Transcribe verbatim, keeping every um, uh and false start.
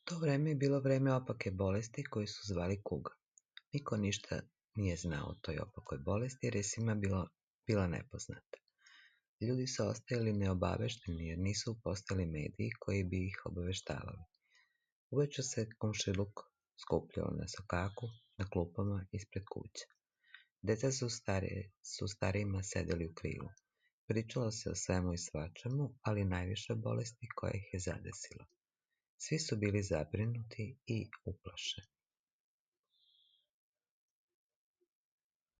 To vreme je bilo vreme opake bolesti koju su zvali kuga. Niko ništa nije znao o toj opakoj bolesti jer je svima bilo, bila nepoznata. Ljudi su ostajali neobavešteni jer nisu postojali mediji koji bi ih obaveštavali. Uveče se komšiluk skupljao na sokaku, na klupama ispred kuća. Deca su, starije, su starijima sedeli u krilu. Pričalo se o svemu i svačemu, ali najviše o bolesti koja ih je zadesila. Svi su bili zabrinuti i uplašeni.